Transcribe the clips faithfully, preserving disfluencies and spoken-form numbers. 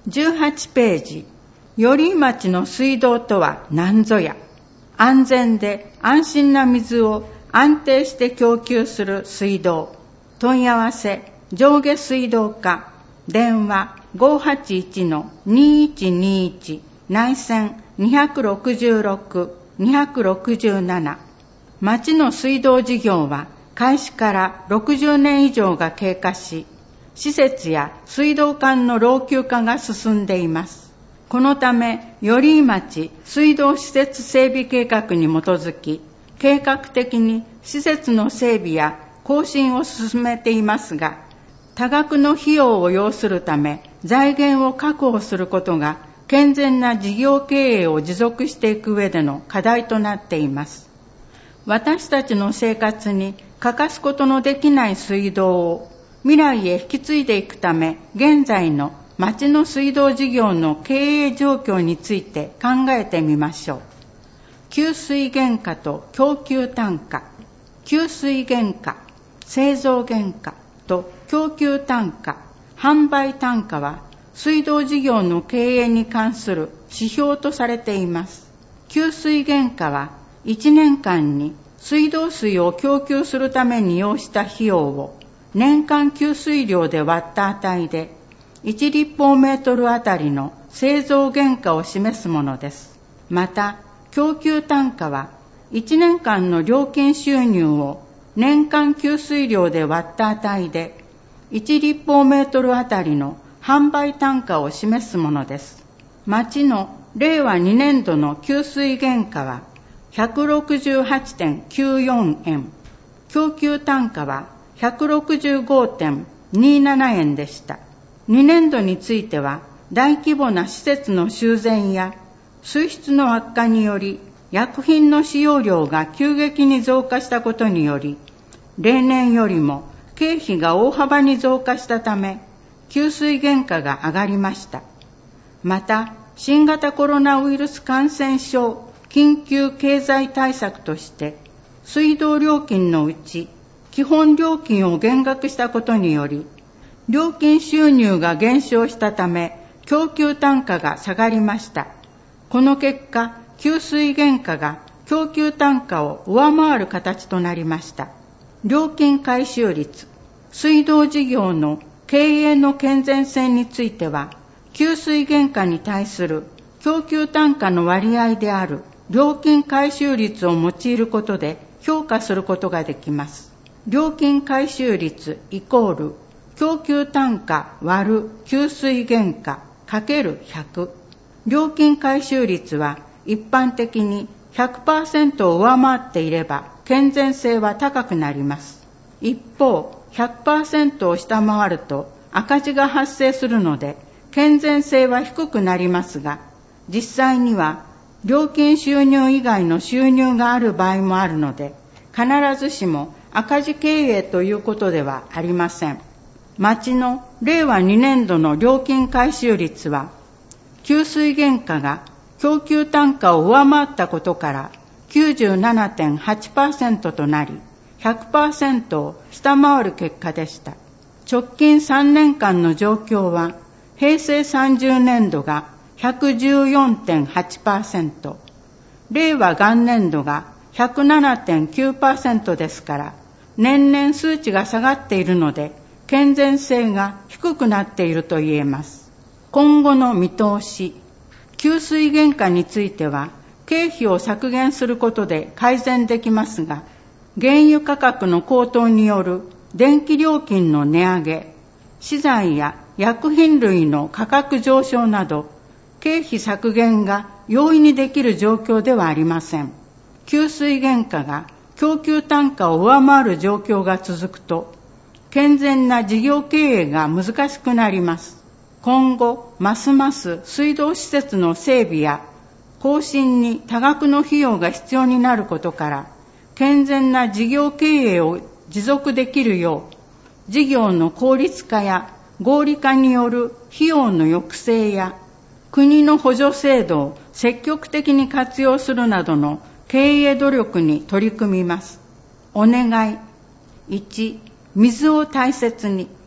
じゅうはちページ、寄居町の水道とは何ぞや。安全で安心な水を安定して供給する水道。問い合わせ、上下水道課。電話 ごーはちいちのにいちにいち、内線にろくろく、にろくなな。町の水道事業は開始からろくじゅうねん以上が経過し、施設や水道管の老朽化が進んでいます。このため、寄居町水道施設整備計画に基づき、計画的に施設の整備や更新を進めていますが、多額の費用を要するため、財源を確保することが健全な事業経営を持続していく上での課題となっています。私たちの生活に欠かすことのできない水道を未来へ引き継いでいくため、現在の町の水道事業の経営状況について考えてみましょう。給水原価と供給単価。給水原価、製造原価と供給単価、販売単価は水道事業の経営に関する指標とされています。給水原価はいちねんかんに水道水を供給するために要した費用を年間給水量で割った値でいち立方メートルあたりの製造原価を示すものです。また、供給単価はいちねんかんの料金収入を年間給水量で割った値でいち立方メートルあたりの販売単価を示すものです。町のれいわにねんどの給水原価は ひゃくろくじゅうはちてんきゅうよんえん、供給単価は ひゃくろくじゅうごてんにななえんでした。にねんどについては大規模な施設の修繕や水質の悪化により薬品の使用量が急激に増加したことにより、例年よりも経費が大幅に増加したため、給水原価が上がりました。また、新型コロナウイルス感染症緊急経済対策として、水道料金のうち基本料金を減額したことにより、料金収入が減少したため、供給単価が下がりました。この結果、給水原価が供給単価を上回る形となりました。料金回収率、水道事業の経営の健全性については、給水原価に対する供給単価の割合である料金回収率を用いることで評価することができます。料金回収率イコール供給単価割る給水原価かけるひゃく。料金回収率は一般的に ひゃくパーセント を上回っていれば健全性は高くなります。一方、ひゃくパーセント を下回ると赤字が発生するので健全性は低くなりますが、実際には料金収入以外の収入がある場合もあるので、必ずしも赤字経営ということではありません。町のれいわにねんどの料金回収率は、給水原価が供給単価を上回ったことから きゅうじゅうななてんはちパーセント となり、ひゃくパーセント を下回る結果でした。直近さんねんかんの状況は、へいせいさんじゅうねんどが ひゃくじゅうよんてんはちパーセント、令和元年度が ひゃくななてんきゅうパーセント ですから、年々数値が下がっているので、健全性が低くなっていると言えます。今後の見通し、給水原価については、経費を削減することで改善できますが、原油価格の高騰による電気料金の値上げ、資材や薬品類の価格上昇など、経費削減が容易にできる状況ではありません。給水原価が供給単価を上回る状況が続くと、健全な事業経営が難しくなります。今後、ますます水道施設の整備や更新に多額の費用が必要になることから、健全な事業経営を持続できるよう、事業の効率化や合理化による費用の抑制や、国の補助制度を積極的に活用するなどの経営努力に取り組みます。お願い。いち、水を大切に。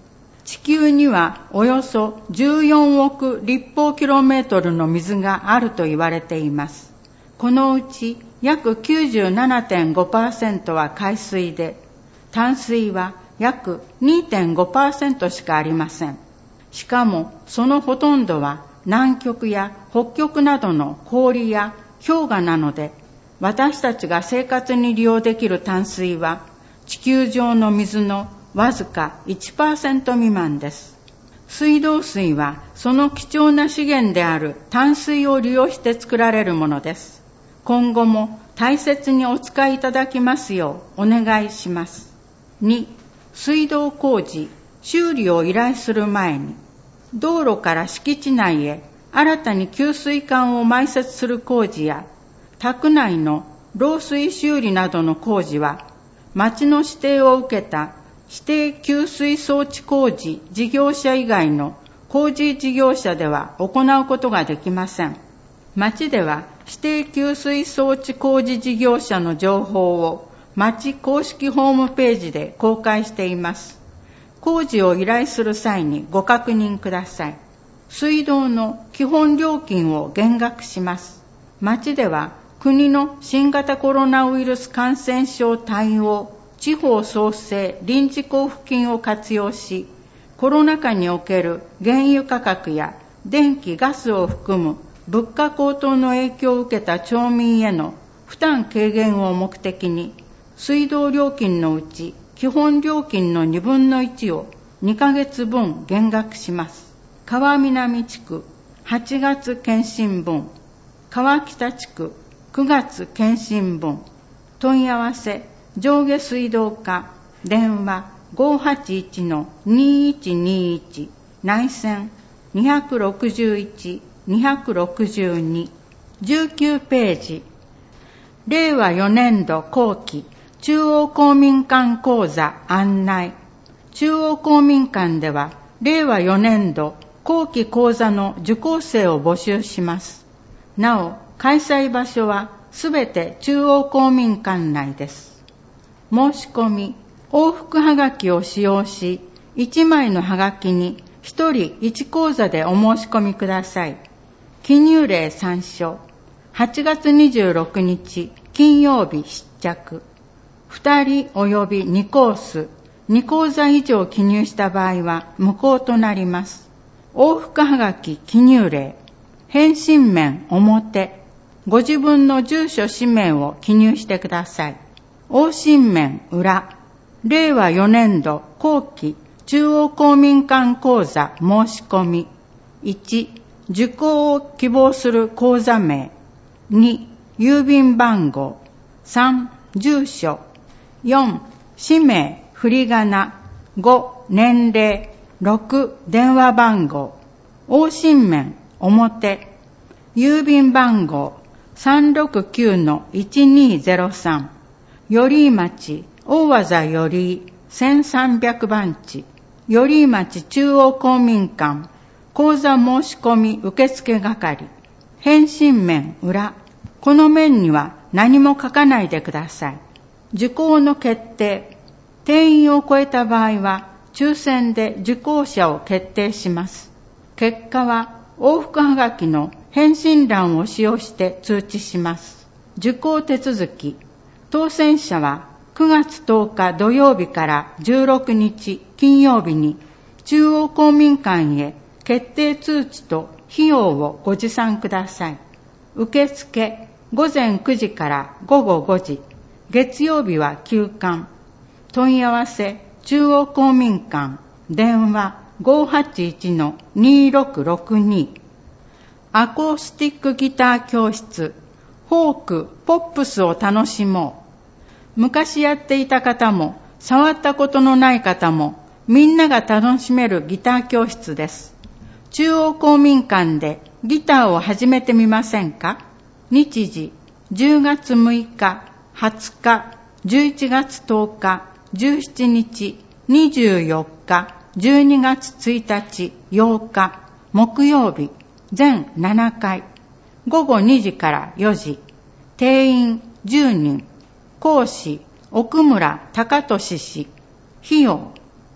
地球にはおよそじゅうよんおく立方キロメートルの水があると言われています。このうち約 きゅうじゅうななてんごパーセント は海水で、淡水は約 にてんごパーセント しかありません。しかもそのほとんどは南極や北極などの氷や氷河なので、私たちが生活に利用できる淡水は地球上の水のわずか いちパーセント 未満です。水道水はその貴重な資源である淡水を利用して作られるものです。今後も大切にお使いいただきますようお願いします。に、水道工事、修理を依頼する前に、道路から敷地内へ新たに給水管を埋設する工事や、宅内の漏水修理などの工事は、町の指定を受けた指定給水装置工事事業者以外の工事事業者では行うことができません。町では指定給水装置工事事業者の情報を町公式ホームページで公開しています。工事を依頼する際にご確認ください。水道の基本料金を減額します。町では国の新型コロナウイルス感染症対応地方創生臨時交付金を活用し、コロナ禍における原油価格や電気・ガスを含む物価高騰の影響を受けた町民への負担軽減を目的に、水道料金のうち基本料金のにぶんのいちをにかげつぶん減額します。川南地区はちがつ検診分、川北地区くがつ検診分、問い合わせ上下水道課、電話 ごーはちいちのにいちにいち、内線にろくいち、にろくに、じゅうきゅうページ、れいわよねんど後期中央公民館講座案内。中央公民館ではれいわよねんど後期講座の受講生を募集します。なお、開催場所はすべて中央公民館内です。申し込み、往復はがきを使用し、いちまいのはがきにひとりいち講座でお申し込みください。記入例参照。はちがつにじゅうろくにち金曜日失着。ふたり及びにコース、に講座以上記入した場合は無効となります。往復はがき記入例。返信面表。ご自分の住所氏名を記入してください。往診面裏。れいわよねんど後期中央公民館講座申し込み。いち、受講を希望する講座名。に、郵便番号。さん、住所。よん、氏名、振り仮名。ご、年齢。ろく、電話番号。往診面表。郵便番号 さんろくきゅうのいちにーぜろさん。寄居町大技寄居せんさんびゃくばんち、寄居町中央公民館講座申し込み受付係。返信面裏。この面には何も書かないでください。受講の決定。定員を超えた場合は抽選で受講者を決定します。結果は往復はがきの返信欄を使用して通知します。受講手続き。当選者はくがつとおか土曜日からじゅうろくにち金曜日に中央公民館へ決定通知と費用をご持参ください。受付ごぜんくじからごごごじ、月曜日は休館。問い合わせ中央公民館、電話 ごーはちいちのにろくろくに。アコースティックギター教室、フォーク、ポップスを楽しもう。昔やっていた方も、触ったことのない方も、みんなが楽しめるギター教室です。中央公民館でギターを始めてみませんか？日時、じゅうがつむいか、はつか、じゅういちがつとおか、じゅうしちにち、にじゅうよっか、じゅうにがつついたち、ようか、木曜日、全ななかい、ごごにじからよじ、定員じゅうにん、講師、奥村隆俊氏、費用、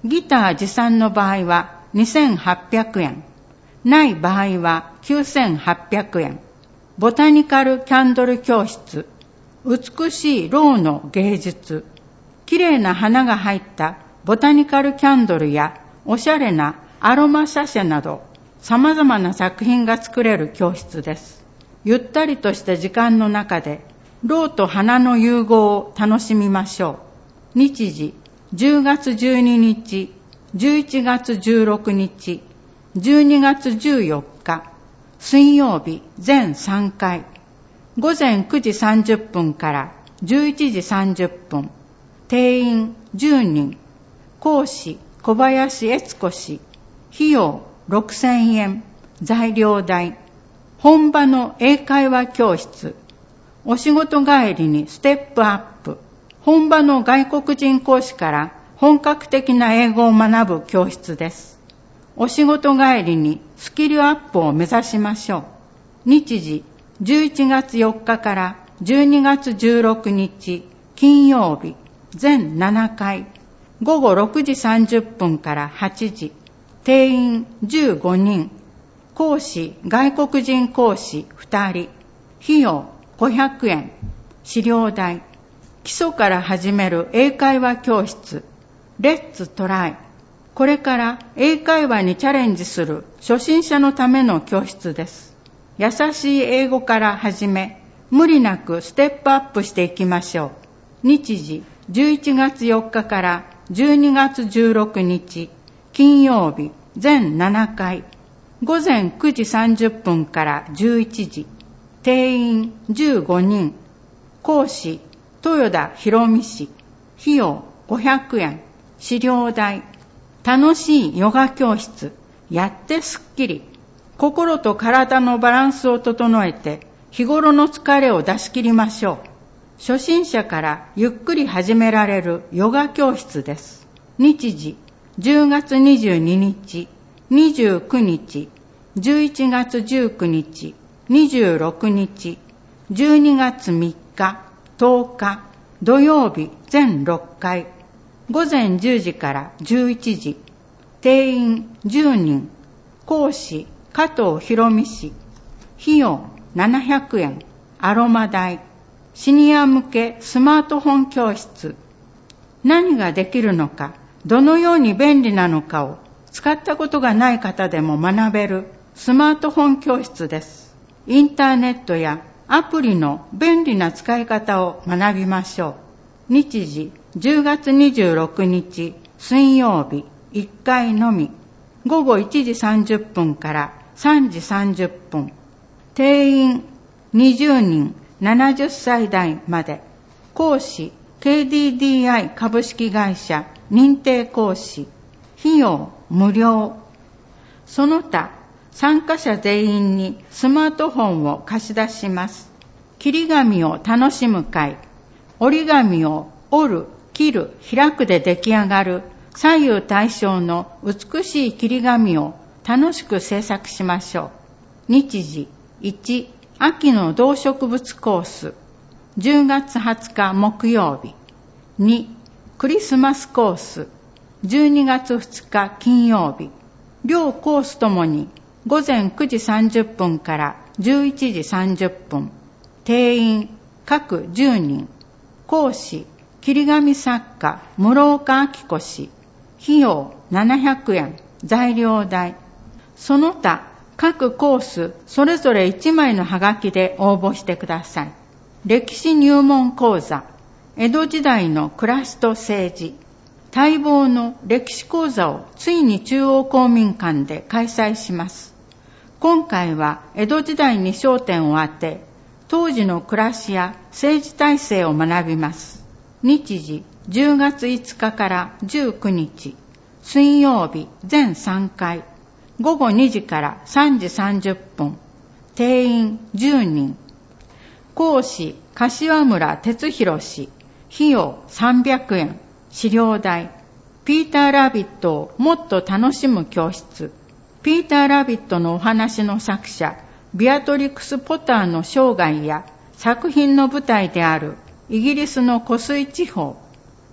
ギター持参の場合はにせんはっぴゃくえん、ない場合はきゅうせんはっぴゃくえん。ボタニカルキャンドル教室、美しいろうの芸術、きれいな花が入ったボタニカルキャンドルやおしゃれなアロマサシェなど様々な作品が作れる教室です。ゆったりとした時間の中でろうと花の融合を楽しみましょう。日時じゅうがつじゅうににち、じゅういちがつじゅうろくにち、じゅうにがつじゅうよっか、水曜日全さんかい、ごぜんくじさんじゅっぷんからじゅういちじさんじゅっぷん、定員じゅうにん、講師小林悦子氏、費用ろくせんえん、材料代、本場の英会話教室、お仕事帰りにステップアップ、本場の外国人講師から本格的な英語を学ぶ教室です。お仕事帰りにスキルアップを目指しましょう。日時じゅういちがつよっかからじゅうにがつじゅうろくにち金曜日全ななかい、ごごろくじさんじゅっぷんからはちじ、定員じゅうごにん、講師外国人講師ふたり、費用ごひゃくえん、資料代、基礎から始める英会話教室、レッツトライ。これから英会話にチャレンジする初心者のための教室です。優しい英語から始め、無理なくステップアップしていきましょう。日時じゅういちがつよっかからじゅうにがつじゅうろくにち金曜日全ななかい、ごぜんくじさんじゅっぷんからじゅういちじ、定員じゅうごにん、講師豊田博美氏、費用ごひゃくえん、資料代、楽しいヨガ教室、やってすっきり、心と体のバランスを整えて日頃の疲れを出し切りましょう。初心者からゆっくり始められるヨガ教室です。日時じゅうがつにじゅうににち、にじゅうくにち、じゅういちがつじゅうくにち、にじゅうろくにち、じゅうにがつみっか、とおか、土曜日全ろっかい、ごぜんじゅうじからじゅういちじ、定員じゅうにん、講師加藤博美氏、費用ななひゃくえん、アロマ代、シニア向けスマートフォン教室。何ができるのか、どのように便利なのかを使ったことがない方でも学べるスマートフォン教室です。インターネットやアプリの便利な使い方を学びましょう。日時じゅうがつにじゅうろくにち水曜日いっかいのみ、ごごいちじさんじゅっぷんからさんじさんじゅっぷん、定員にじゅうにん、ななじゅっさい代まで、講師 ケーディーディーアイ 株式会社認定講師、費用無料。その他参加者全員にスマートフォンを貸し出します。切り紙を楽しむ会、折り紙を折る、切る、開くで出来上がる左右対称の美しい切り紙を楽しく制作しましょう。日時いち、秋の動植物コース、じゅうがつはつか木曜日。に、クリスマスコース、じゅうにがつふつか金曜日。両コースともにごぜんくじさんじゅっぷんからじゅういちじさんじゅっぷん。定員各じゅうにん。講師切り紙作家室岡明子氏、費用ななひゃくえん、材料代。その他各コースそれぞれいちまいのハガキで応募してください。歴史入門講座、江戸時代の暮らしと政治、待望の歴史講座をついに中央公民館で開催します。今回は江戸時代に焦点を当て、当時の暮らしや政治体制を学びます。日時じゅうがついつかからじゅうくにち、水曜日全さんかい、ごごにじからさんじさんじゅっぷん、定員じゅうにん。講師柏村哲弘氏、費用さんびゃくえん、資料代。ピーターラビットをもっと楽しむ教室。ピーターラビットのお話の作者ビアトリクス・ポターの生涯や作品の舞台であるイギリスの湖水地方、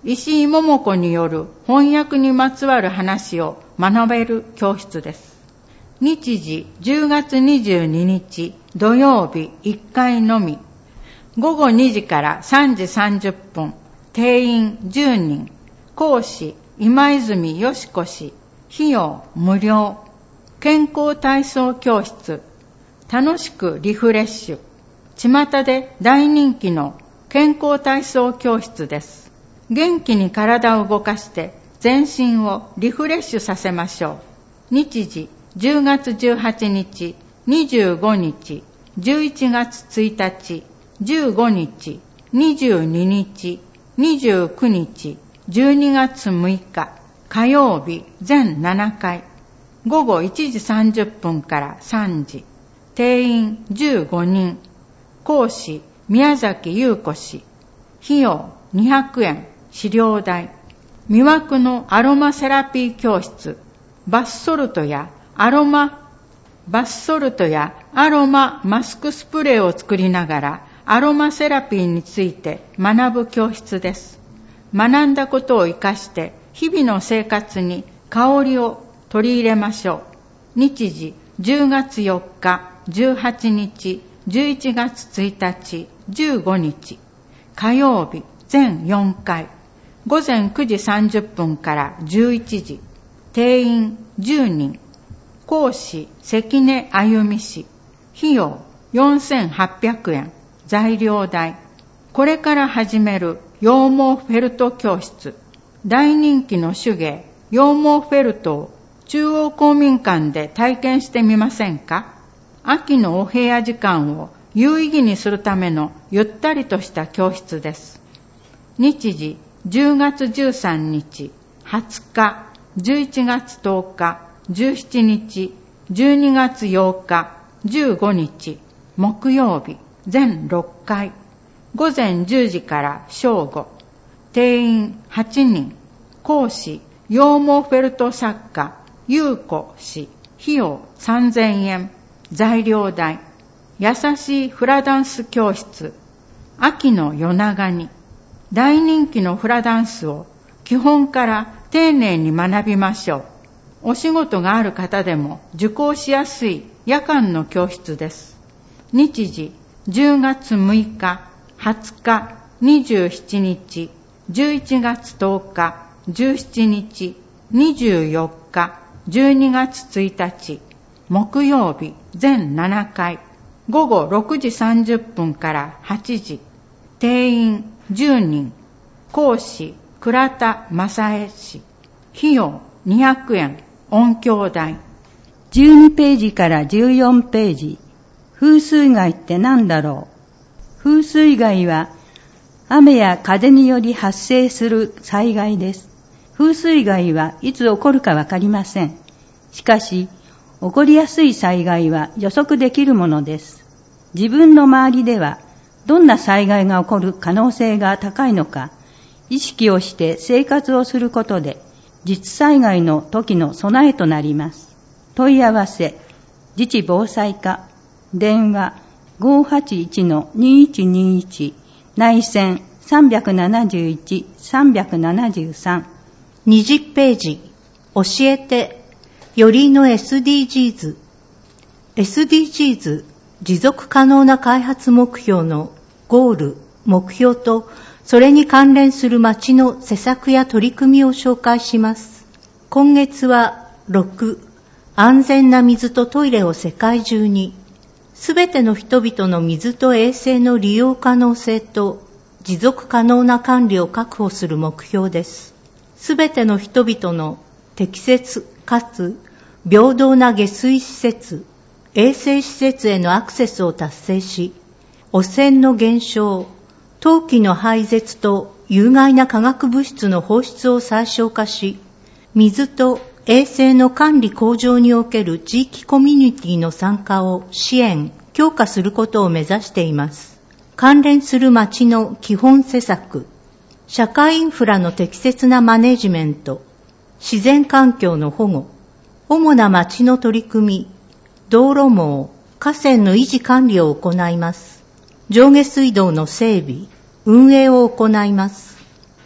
石井桃子による翻訳にまつわる話を学べる教室です。日時じゅうがつにじゅうににち土曜日いっかいのみ。ごごにじからさんじさんじゅっぷん。定員じゅうにん。講師今泉よしこ氏。費用無料。健康体操教室。楽しくリフレッシュ。巷で大人気の健康体操教室です。元気に体を動かして全身をリフレッシュさせましょう。日時じゅうがつじゅうはちにち、にじゅうごにち、じゅういちがつついたち、じゅうごにち、にじゅうににち、にじゅうくにち、じゅうにがつむいか火曜日全ななかい。ごごいちじさんじゅっぷんからさんじ。定員じゅうごにん。講師宮崎優子氏。費用にひゃくえん。資料代。魅惑のアロマセラピー教室。バスソルトやアロマ、バスソルトやアロママスクスプレーを作りながらアロマセラピーについて学ぶ教室です。学んだことを生かして日々の生活に香りを取り入れましょう。日時じゅうがつよっか、じゅうはちにち、じゅういちがつついたち、じゅうごにち。火曜日全よんかい。ごぜんくじさんじゅっぷんからじゅういちじ。定員じゅうにん。講師関根あゆみ氏。費用よんせんはっぴゃくえん。材料代。これから始める羊毛フェルト教室。大人気の手芸羊毛フェルトを中央公民館で体験してみませんか？秋のお部屋時間を有意義にするためのゆったりとした教室です。日時じゅうがつじゅうさんにち、はつか、じゅういちがつとおか、じゅうしちにち、じゅうにがつようか、じゅうごにち、木曜日、全ろっかい。ごぜんじゅうじから正午。定員はちにん。講師、羊毛フェルト作家、ゆうこ氏。費用さんぜんえん。材料代。優しいフラダンス教室。秋の夜長に。大人気のフラダンスを基本から丁寧に学びましょう。お仕事がある方でも受講しやすい夜間の教室です。日時じゅうがつむいか、はつか、にじゅうしちにち、じゅういちがつとおか、じゅうしちにち、にじゅうよっか、じゅうにがつついたち、木曜日全ななかい。ごごろくじさんじゅっぷんからはちじ。定員じゅうにん。講師倉田正恵氏。費用にひゃくえん。音響代。 じゅうにページからじゅうよんページ。風水害って何だろう。風水害は雨や風により発生する災害です。風水害はいつ起こるかわかりません。しかし起こりやすい災害は予測できるものです。自分の周りではどんな災害が起こる可能性が高いのか、意識をして生活をすることで、実災害の時の備えとなります。問い合わせ、自治防災課、電話 ごーはちいちのにいちにいち、内線さんなないち さんななさん。 にじゅっページ、教えて、よりの エスディージーズ。エスディージーズ、持続可能な開発目標のゴール、目標と、それに関連する町の施策や取り組みを紹介します。今月はろく、安全な水とトイレを世界中に、すべての人々の水と衛生の利用可能性と持続可能な管理を確保する目標です。すべての人々の適切かつ平等な下水施設、衛生施設へのアクセスを達成し、汚染の減少、陶器の廃絶と有害な化学物質の放出を最小化し、水と衛生の管理向上における地域コミュニティの参加を支援、強化することを目指しています。関連する町の基本施策、社会インフラの適切なマネジメント、自然環境の保護、主な町の取り組み、道路網、河川の維持管理を行います。上下水道の整備、運営を行います。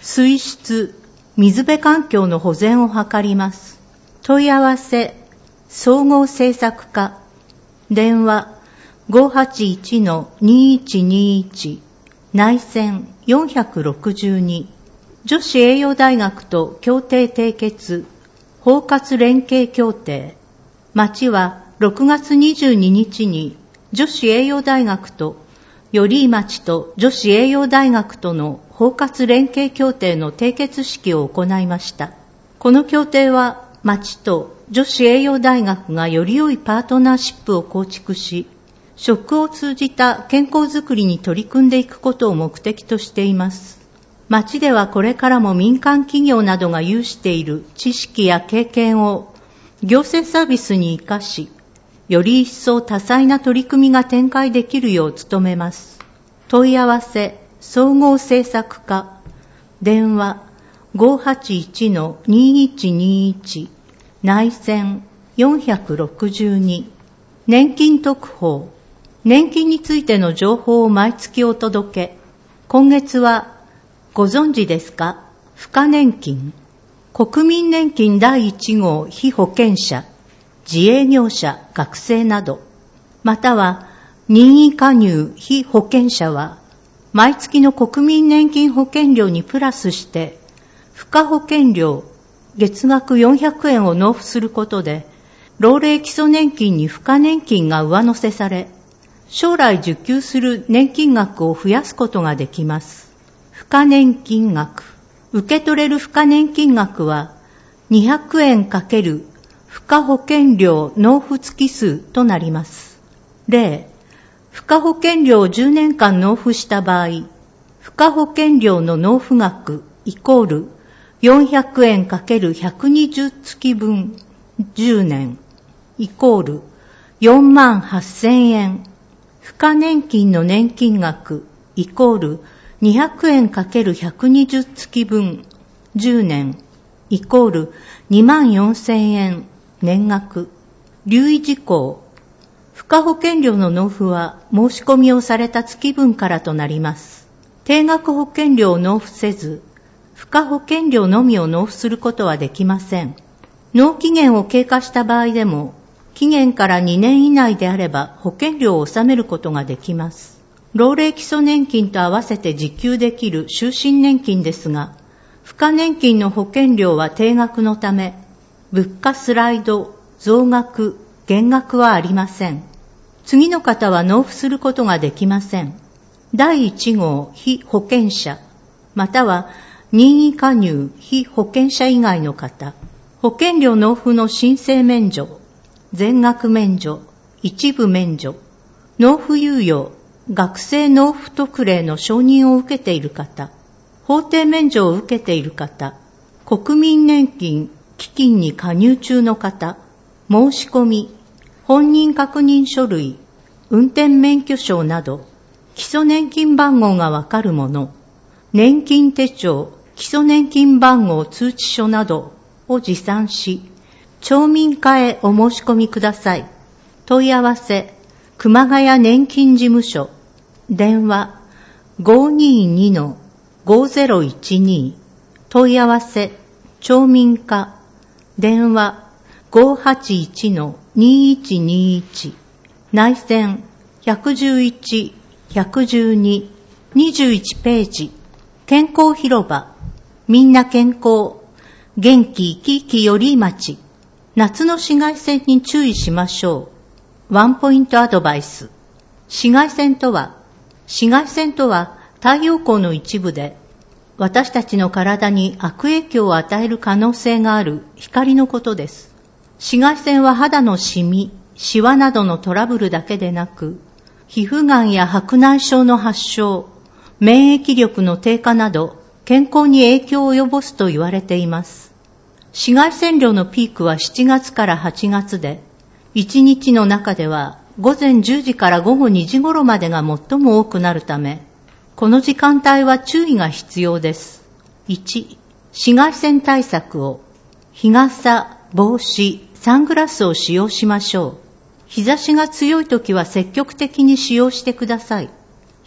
水質、水辺環境の保全を図ります。問い合わせ、総合政策課、電話 ごーはちいちのにいちにいち、内線よんろくに、女子栄養大学と協定締結、包括連携協定。町はろくがつにじゅうににちに女子栄養大学と寄居町と女子栄養大学との包括連携協定の締結式を行いました。この協定は町と女子栄養大学がより良いパートナーシップを構築し、食を通じた健康づくりに取り組んでいくことを目的としています。町ではこれからも民間企業などが有している知識や経験を行政サービスに生かし、より一層多彩な取り組みが展開できるよう努めます。問い合わせ、総合政策課、電話 ごーはちいちのにいちにいち、内線よんろくに、年金特報、年金についての情報を毎月お届け。今月はご存知ですか？付加年金、国民年金だいいち号被保険者、自営業者、学生など、または任意加入被保険者は、毎月の国民年金保険料にプラスして、付加保険料、月額よんひゃくえんを納付することで、老齢基礎年金に付加年金が上乗せされ、将来受給する年金額を増やすことができます。付加年金額、受け取れる付加年金額はにひゃくえんかける付加保険料納付月数となります。例、付加保険料をじゅうねんかん納付した場合、付加保険料の納付額イコールよんひゃくえんかけるひゃくにじゅうつきぶんじゅうねんイコールよんまんはっせんえん。付加年金の年金額イコールにひゃくえんかけるひゃくにじゅうつきぶんじゅうねんイコールにまんよんせんえん年額。留意事項。付加保険料の納付は申し込みをされた月分からとなります。定額保険料を納付せず、付加保険料のみを納付することはできません。納期限を経過した場合でも、期限からにねん以内であれば保険料を納めることができます。老齢基礎年金と合わせて受給できる終身年金ですが、付加年金の保険料は定額のため、物価スライド、増額、減額はありません。次の方は納付することができません。だいいち号被保険者、または任意加入被保険者以外の方、保険料納付の申請免除、全額免除、一部免除、納付猶予、学生納付特例の承認を受けている方、法定免除を受けている方、国民年金基金に加入中の方、申し込み、本人確認書類、運転免許証など、基礎年金番号がわかるもの、年金手帳、基礎年金番号通知書などを持参し、町民課へお申し込みください。問い合わせ、熊谷年金事務所、電話 ごーにーにのごーぜろいちに、問い合わせ、町民課、電話 ごーはちいちのにいちにいち、内線ひゃくじゅういち、ひゃくじゅうに、にじゅういちページ、健康広場、みんな健康、元気生き生きより町、夏の紫外線に注意しましょう。ワンポイントアドバイス。紫外線とは、紫外線とは太陽光の一部で、私たちの体に悪影響を与える可能性がある光のことです。紫外線は肌のシミ、シワなどのトラブルだけでなく、皮膚がんや白内障の発症、免疫力の低下など、健康に影響を及ぼすと言われています。紫外線量のピークはしちがつからはちがつで、いちにちの中ではごぜんじゅうじからごごにじ頃までが最も多くなるため、この時間帯は注意が必要です。いち、紫外線対策を、日傘、帽子、サングラスを使用しましょう。日差しが強いときは積極的に使用してください。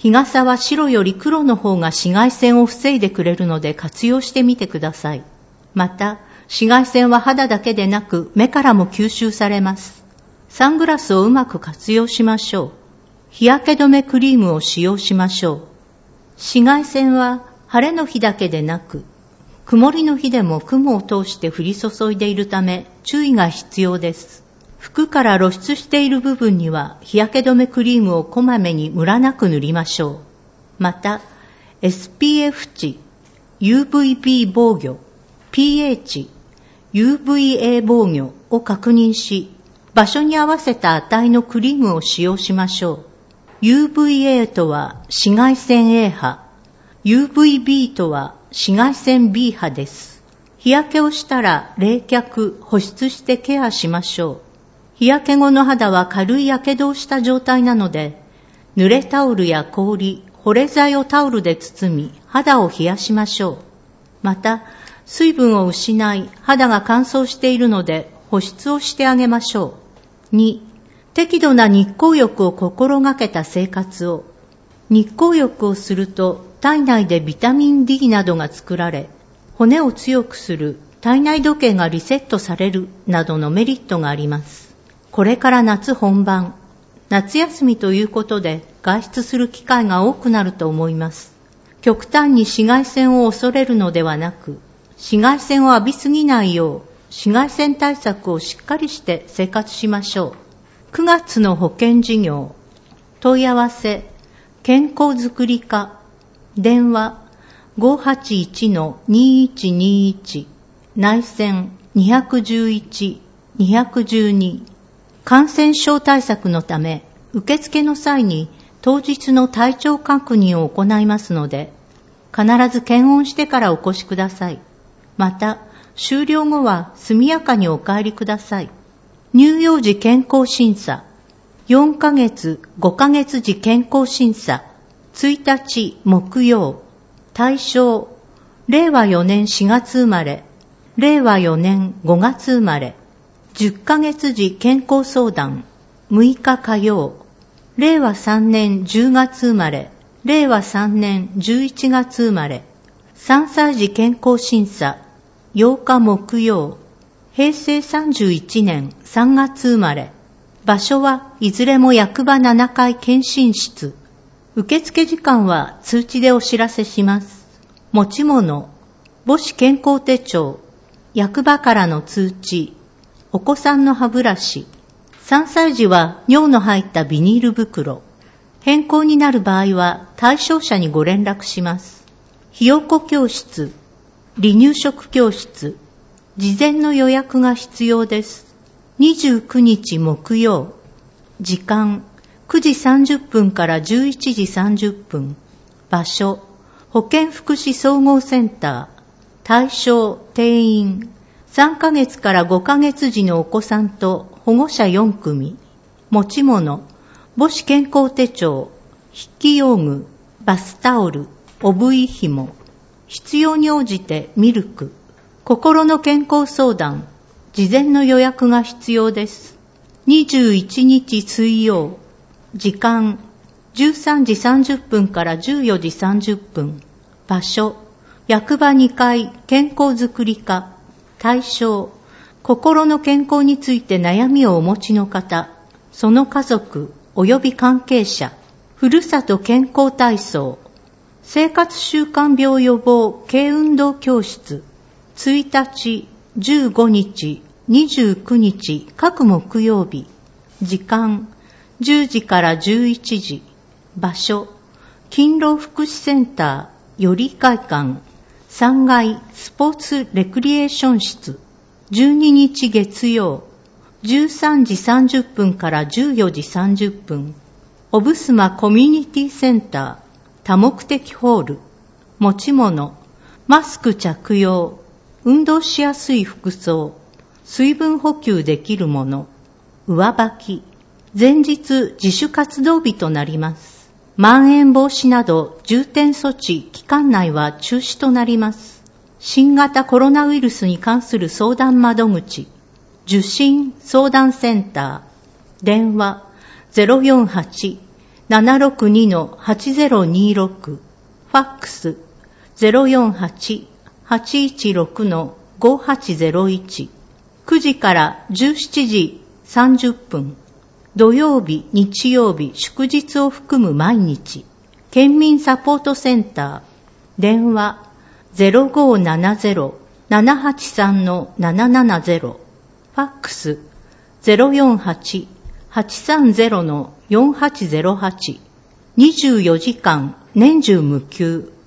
日傘は白より黒の方が紫外線を防いでくれるので活用してみてください。また、紫外線は肌だけでなく目からも吸収されます。サングラスをうまく活用しましょう。日焼け止めクリームを使用しましょう。紫外線は晴れの日だけでなく、曇りの日でも雲を通して降り注いでいるため注意が必要です。服から露出している部分には日焼け止めクリームをこまめにムラなく塗りましょう。また、エスピーエフ 値、ユーブイビー 防御、ピーエイチ、ユーブイエー 防御を確認し、場所に合わせた値のクリームを使用しましょう。ユーブイエー とは紫外線 A 波、ユーブイビー とは紫外線 B 波です。日焼けをしたら冷却、保湿してケアしましょう。日焼け後の肌は軽い火傷をした状態なので、濡れタオルや氷、保冷剤をタオルで包み、肌を冷やしましょう。また、水分を失い、肌が乾燥しているので、保湿をしてあげましょう。に、適度な日光浴を心がけた生活を。日光浴をすると体内でビタミン ディー などが作られ、骨を強くする、体内時計がリセットされるなどのメリットがあります。これから夏本番、夏休みということで外出する機会が多くなると思います。極端に紫外線を恐れるのではなく、紫外線を浴びすぎないよう紫外線対策をしっかりして生活しましょう。くがつの保険事業、問い合わせ、健康づくり課、電話 ごーはちいちのにーいちにーいち、内線にいちいち、にいいに、感染症対策のため、受付の際に当日の体調確認を行いますので、必ず検温してからお越しください。また、終了後は速やかにお帰りください。乳幼児健康審査、よんかげつ、ごかげつ時健康審査、ついたち木曜、対象、れいわよねんしがつ生まれ、れいわよねんごがつ生まれ、じゅっかげつ時健康相談、むいか火曜、れいわさんねんじゅうがつ生まれ、れいわさんねんじゅういちがつ生まれ、さんさい児健康審査、ようか木曜、へいせいさんじゅういちねんさんがつ生まれ、場所はいずれも役場ななかい検診室。受付時間は通知でお知らせします。持ち物、母子健康手帳、役場からの通知、お子さんの歯ブラシ、さんさい児は尿の入ったビニール袋。変更になる場合は対象者にご連絡します。ひよこ教室、離乳食教室、事前の予約が必要です。にじゅうくにち木曜、時間くじさんじゅっぷんからじゅういちじさんじゅっぷん、場所保健福祉総合センター、対象定員さんかげつからごかげつ時のお子さんと保護者よんくみ、持ち物母子健康手帳、筆記用具、バスタオル、おぶい紐、必要に応じてミルク、心の健康相談、事前の予約が必要です。にじゅういちにち水曜、時間じゅうさんじさんじゅっぷんからじゅうよじさんじゅっぷん、場所役場にかい健康づくり課、対象心の健康について悩みをお持ちの方、その家族及び関係者、ふるさと健康体操、生活習慣病予防軽運動教室、ついたち、じゅうごにち、にじゅうくにち各木曜日、時間じゅうじからじゅういちじ、場所勤労福祉センターより会館さんがいスポーツレクリエーション室、じゅうににち月曜じゅうさんじさんじゅっぷんからじゅうよじさんじゅっぷん、おぶすまコミュニティセンター多目的ホール、持ち物マスク着用、運動しやすい服装、水分補給できるもの、上履き、前日自主活動日となります。まん延防止など重点措置期間内は中止となります。新型コロナウイルスに関する相談窓口、受診相談センター、電話 ゼロよんはちななろくにのはちゼロにろく、ファックス ゼロよんはち はちいちろくのごはちゼロいち、くじからじゅうしちじさんじゅっぷん、土曜日、日曜日、祝日を含む毎日、県民サポートセンター、電話 ゼロごーななゼロ ななはちさんのななななゼロ、ファックス ゼロよんはち はちさんゼロのよんはちゼロはち、にじゅうよじかん年中無休。